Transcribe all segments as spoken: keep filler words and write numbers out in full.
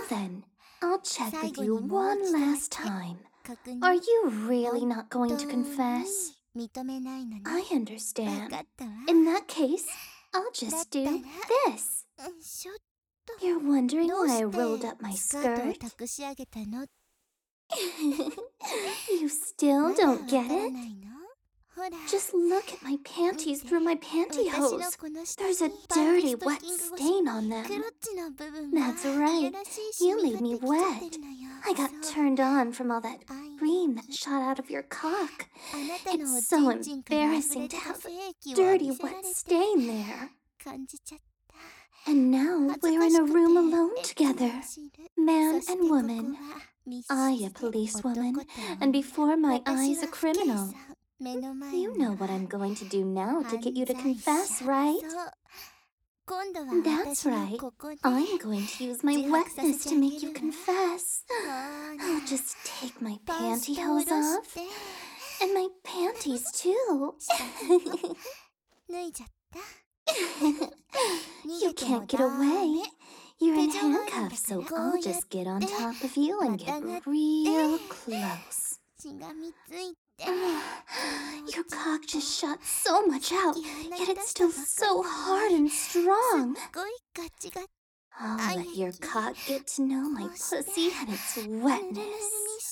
then, I'll check with you one last time. Are you really not going to confess? I understand. In that case, I'll just do this. You're wondering why I rolled up my skirt? You still don't get it? Just look at my panties through my pantyhose. There's a dirty, wet stain on them. That's right. You made me wet. I got turned on from all that cream that shot out of your cock. It's so embarrassing to have a dirty, wet stain there. And now we're in a room alone together, man and woman. I a policewoman, and before my eyes a criminal. You know what I'm going to do now to get you to confess, right? That's right. I'm going to use my wetness to make you confess. I'll just take my pantyhose off. And my panties, too. You can't get away. You're in handcuffs, so I'll just get on top of you and get real close. Your cock just shot so much out, yet it's still so hard and strong. I'll let your cock get to know my pussy and its wetness.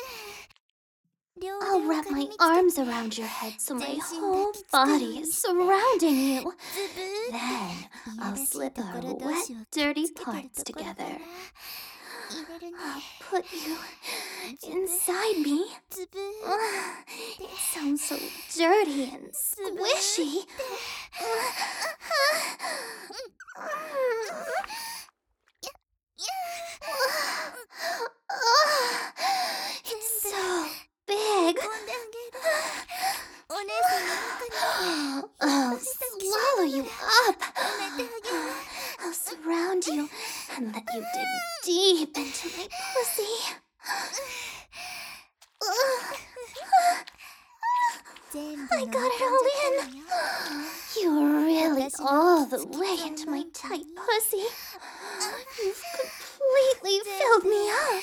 I'll wrap my arms around your head so my whole body is surrounding you. Then I'll slip our wet, dirty parts together. I'll put you inside me. Ugh, it sounds so dirty and squishy. It's so big. I'll swallow you up. I'll surround you and let you dig deep into my pussy. I got it all in. You're really all the way into my tight pussy. You've completely filled me up.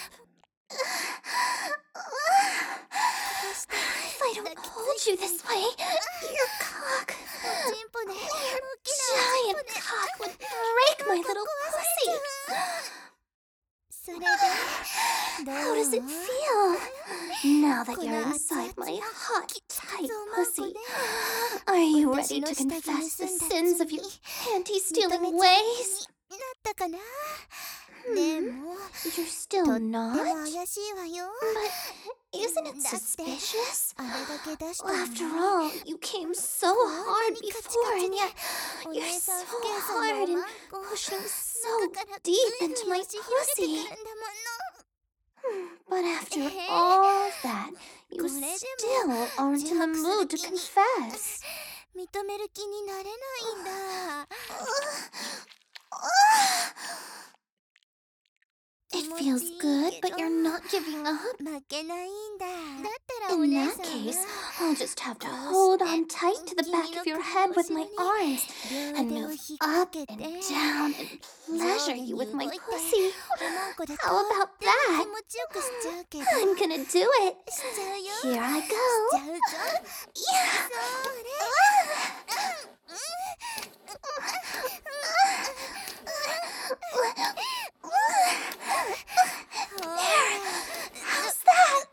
If I don't hold you this way, your cock, your giant cock would break my little pussy. How does it feel? Now that you're inside my hot, tight pussy, are you ready to confess the sins of your panty-stealing ways? Hmm, you're still not? But isn't it suspicious? After all, you came so hard before, and yet you're so hard and pushing so deep into my pussy. But after all that, you still aren't in the mood to confess. It feels good, but you're not giving up. In that case, I'll just have to hold on tight to the back of your head with my arms and move up and down and pleasure you with my pussy. How about that? I'm gonna do it. Here I go. Yeah. There. How's that?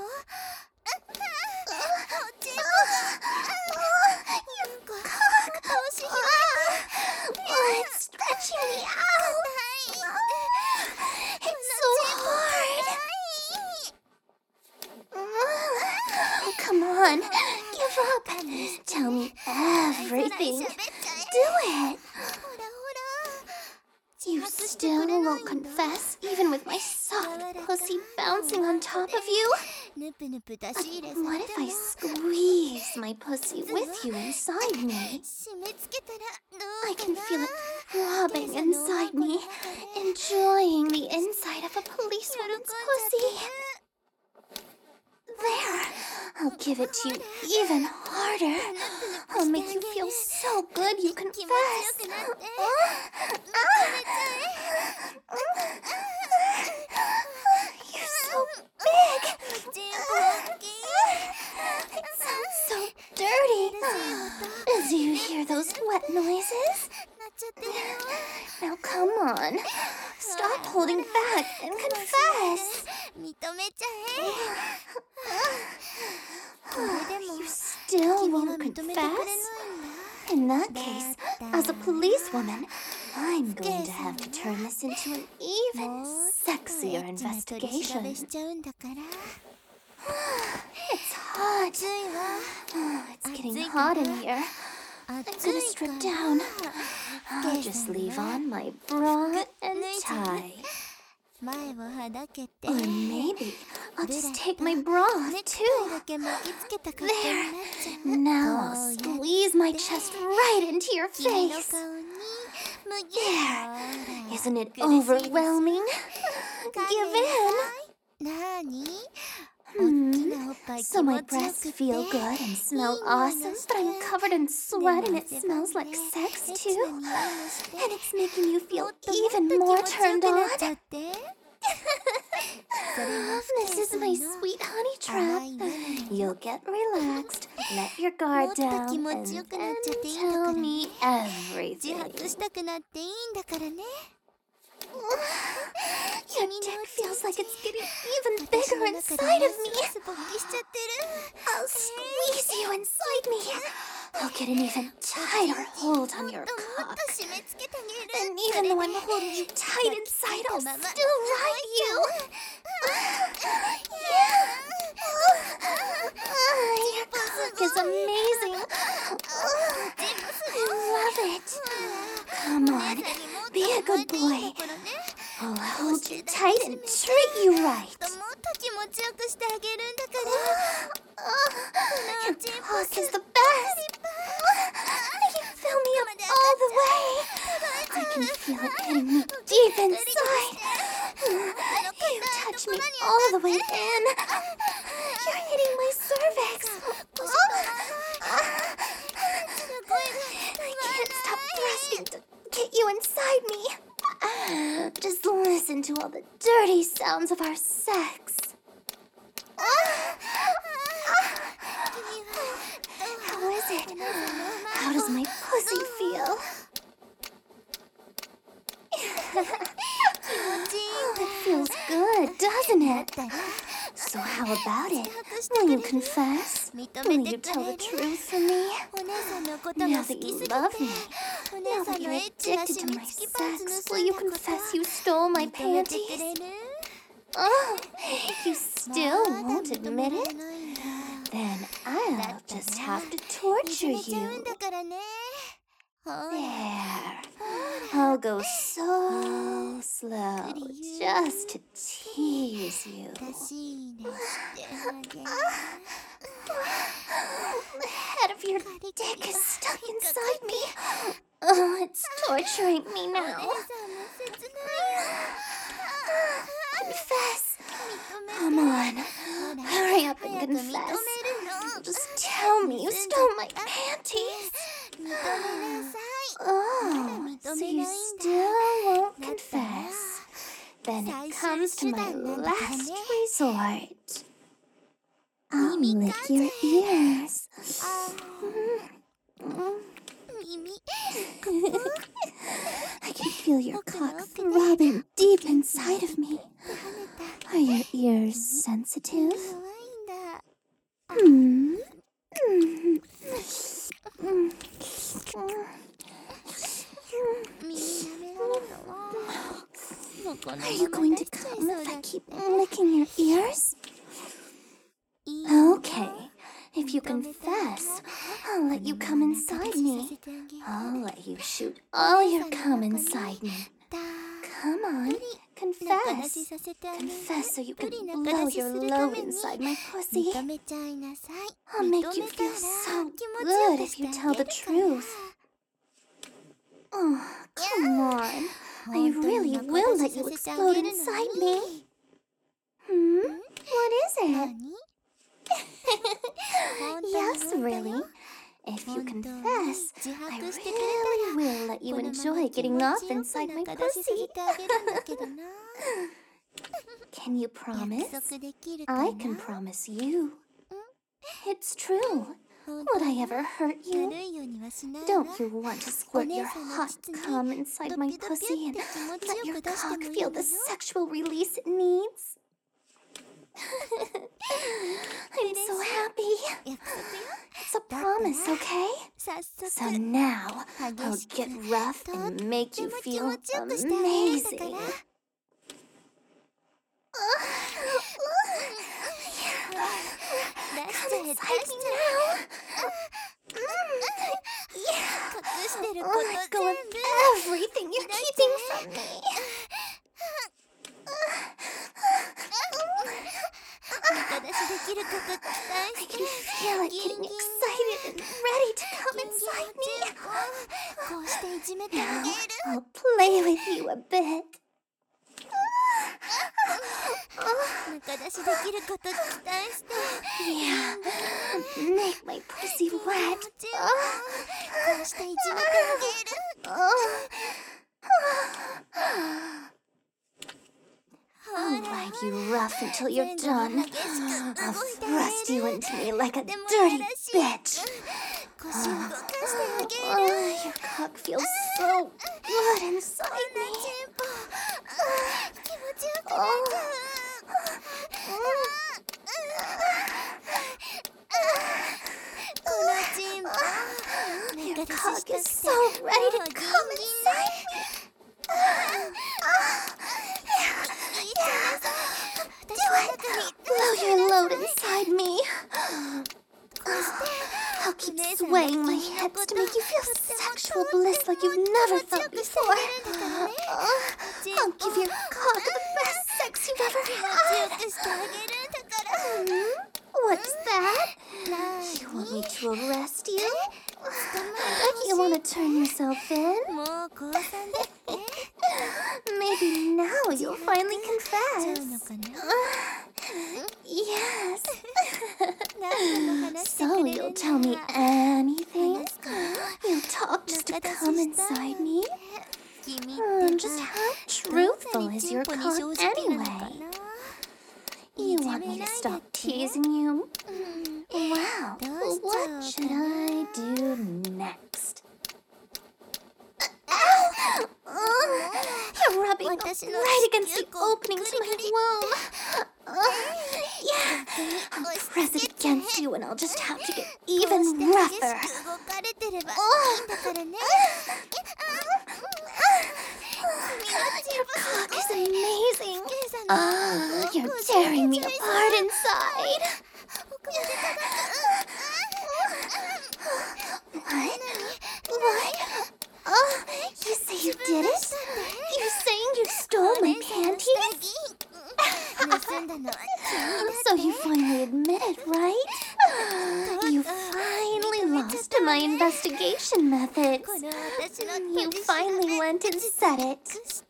Your cock. Oh, it's stretching me out. It's so hard. Oh, come on. Give up. Tell me everything. Do it. You still won't confess, even with my soft pussy bouncing on top of you? What if I squeeze my pussy with you inside me? I can feel it throbbing inside me, enjoying the inside of a policewoman's pussy. There, I'll give it to you even harder. I'll make you feel so good you confess. Now come on. Stop holding back and confess. You still won't confess? In that case, as a policewoman, I'm going to have to turn this into an even sexier investigation. It's hot. Oh, it's getting hot in here. I'm gonna strip down. I'll just leave on my bra and tie. Or maybe I'll just take my bra off too. There. Now I'll squeeze my chest right into your face. There. Isn't it overwhelming? Give in. Hmm. So my breasts feel good and smell awesome, but I'm covered in sweat and it smells like sex too. And it's making you feel even more turned on. This is my sweet honey trap. You'll get relaxed, let your guard down, and then tell me everything. Your dick feels like it's getting even bigger inside of me. I'll squeeze you inside me. I'll get an even tighter hold on your cock. And even though I'm holding you tight inside, I'll still ride you. Yeah. Your cock is amazing. I love it. Come on, be a good boy. I'll hold you tight and treat you right. Your cock is the best. You fill me up all the way. I can feel it hitting me deep inside. You touch me all the way in. You're hitting my cervix. I can't stop thrusting to get you inside me. Just listen to all the dirty sounds of our sex. How is it? How does my pussy feel? It feels good, doesn't it? So how about it? Will you confess? Will you tell the truth for me? Now that you love me, now that you're addicted to my sex, will you confess you stole my panties? Oh, you still won't admit it? Then I'll just have to torture you. There. I'll go so slow just to tease you. The head of your dick is stuck inside me. Oh, it's torturing me now. Confess. Come on. Hurry up and confess. Just tell me you stole my panties. Oh, so you still won't confess? Then it comes to my last resort. I'll lick your ears. I can feel your cock throbbing deep inside of me. Are your ears sensitive? Hmm. Are you going to come if I keep licking your ears? Okay, if you confess, I'll let you come inside me. I'll let you shoot all your cum inside me. Come on, confess. Confess so you can blow your load inside my pussy. I'll make you feel so good if you tell the truth. Oh, come on. I really will let you explode inside me. Hmm? What is it? Yes, really. If you confess, I really will let you enjoy getting off inside my pussy. Can you promise? I can promise you. It's true. Would I ever hurt you? Don't you want to squirt your hot cum inside my pussy and let your cock feel the sexual release it needs? I'm so happy. It's a promise, okay? So now, I'll get rough and make you feel amazing. Come inside me now. Yeah. Oh, let go of everything you're keeping from me. I can feel it getting excited and ready to come inside me. Now, I'll play with you a bit. Yeah, make my pussy wet. I'll ride you rough until you're done. I'll thrust you into me like a dirty bitch. Oh, your cock feels so good inside me. Oh. Your cock is so ready to come inside me. Do it! Blow your load inside me. I'll keep swaying my hips to make you feel sexual bliss like you've never felt before. I'll give your cock the best sex you've ever had. Hmm? What's that? You want me to arrest you? You want to turn yourself in? Maybe now you'll finally confess. Yes. So you'll tell me anything? You'll talk just to come inside me? Hmm, just how truthful is your cock anyway? You want me to stop teasing you? Wow, what should I do next? Ow! You're rubbing right against the opening to my womb. Uh, yeah, I'll press it against you and I'll just have to get even rougher. Your cock is amazing. Ah, you're tearing me apart inside. What? What? Oh, you say you did it? You're saying you stole my panties? So you finally admitted, right? You finally lost to my investigation methods. You finally went and said it.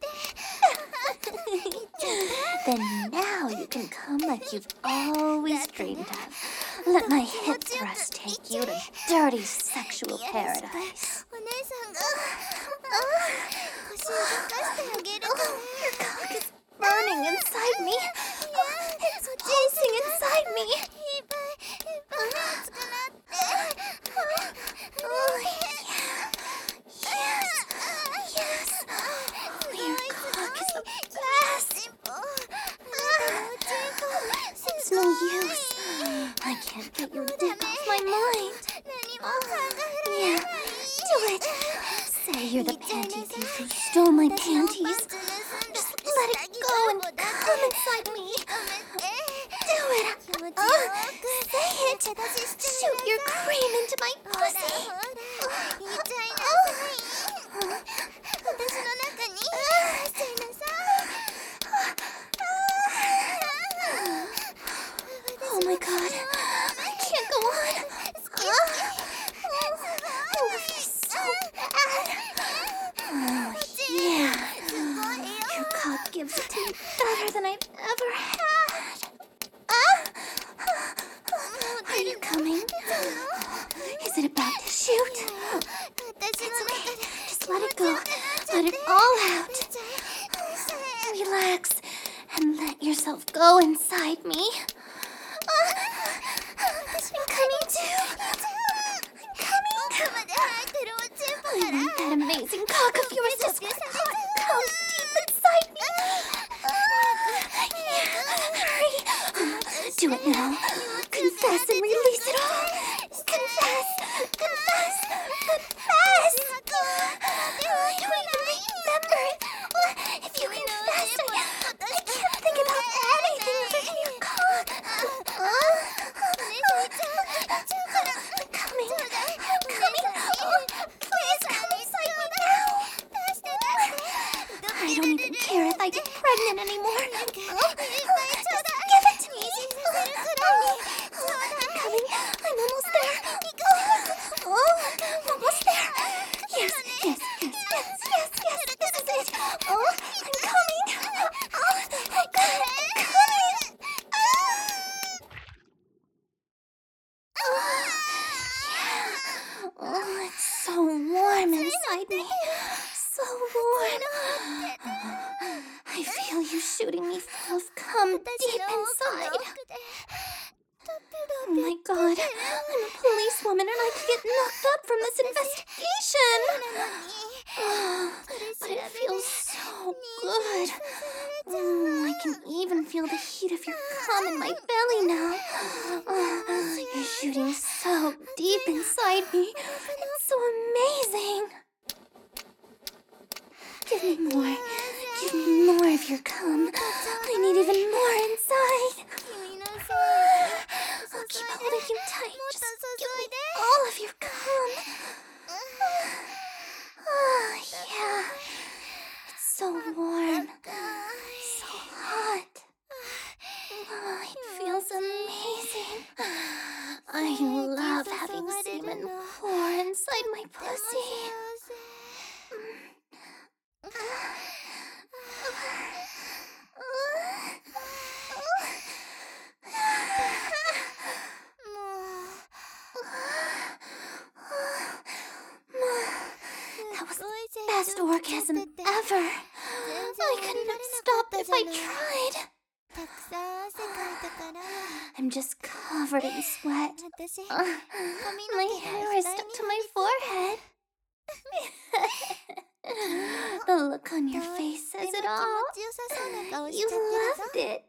Then now you can come like you've always dreamed of. Let my hip thrust take you to dirty sexual paradise. Your cock is burning inside me. It's pulsing inside me. Oh, yeah. Yes. Yes. Oh, your cock is the best. It's no use. I can't get your dick off my mind. Oh, yeah. Do it. Say you're the panty thief who stole my panties. Just let it go and come inside me. Do it. Oh, say it. Shoot your cream into my pussy. Oh my god. I can't go on. Oh, it feels so bad. Oh, yeah. Your cock gives it to me better than I've ever had. Are you coming? Is it about to shoot? It's okay. Just let it go. Let it all out. Relax and let yourself go inside me. I'm coming too. I want that amazing cock of yours to squirt hot and come deep inside me. Hurry. Do it now. Confess and release it all. Confess. Confess. Confess. I don't even remember. If you confess, I, I can't think about anything other than your cock. I'm coming. I'm coming. Oh, please come inside me now. I don't even care if I get pregnant anymore. Oh, just give it to me. I'm coming. I'm almost there. Oh, I'm almost there. Yes, yes, yes, yes, yes, yes. This is it. Oh, I'm coming. Oh, I'm coming. I'm coming. Oh, yeah. Oh, it's so warm inside me. So warm. I feel you shooting me full of cum deep inside. Oh my god, I'm a policewoman and I could get knocked up from this investigation. Oh, but it feels so good. Oh, I can even feel the heat of your cum in my belly now. Oh, you're shooting so deep inside me. It's so amazing. Give me more. Give me more of your cum. I need even more inside. I'll keep holding you tight. Just give me all of your cum. Oh, yeah. It's so warm. So hot. Oh, it feels amazing. I love having semen pour inside my pussy. That was the best orgasm ever. I couldn't have stopped if I tried. I'm just covered in sweat. Uh, my hair is stuck to my forehead. The look on your face says it all. You loved it.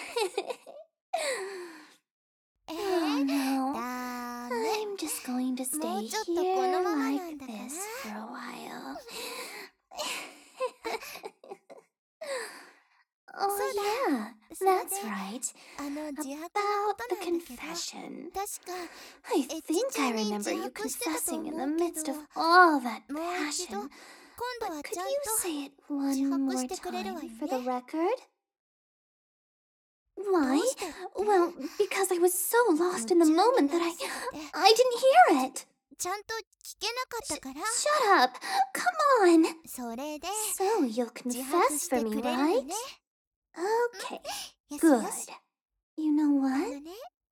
Oh no. I'm just going to stay here like this for a while. Oh yeah, that's right. About the confession. I think I remember you confessing in the midst of all that passion. But could you say it one more time for the record? Why? Well, because I was so lost in the moment that I... I didn't hear it. Sh- shut up! Come on! So you'll confess for me, right? Okay, good. You know what?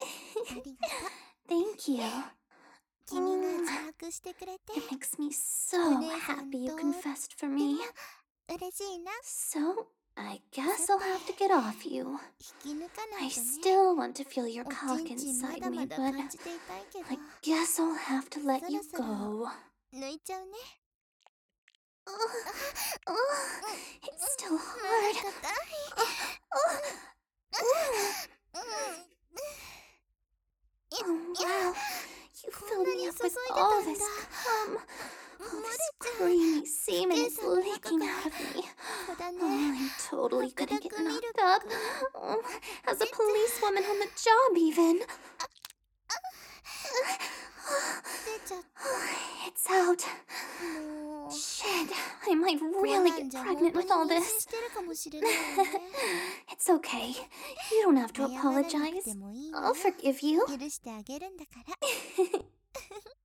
Thank you. Mm, it makes me so happy you confessed for me. So, I guess I'll have to get off you. I still want to feel your cock inside me, but I guess I'll have to let you go. Oh, oh, it's still hard. Oh, oh, oh. Oh, wow. You filled me up with all this cum. All this creamy semen is leaking out of me. Oh, I'm totally gonna get knocked up. Oh, as a policewoman on the job, even. Oh, it's out. Shit, I might really get pregnant with all this. It's okay. You don't have to apologize. I'll forgive you.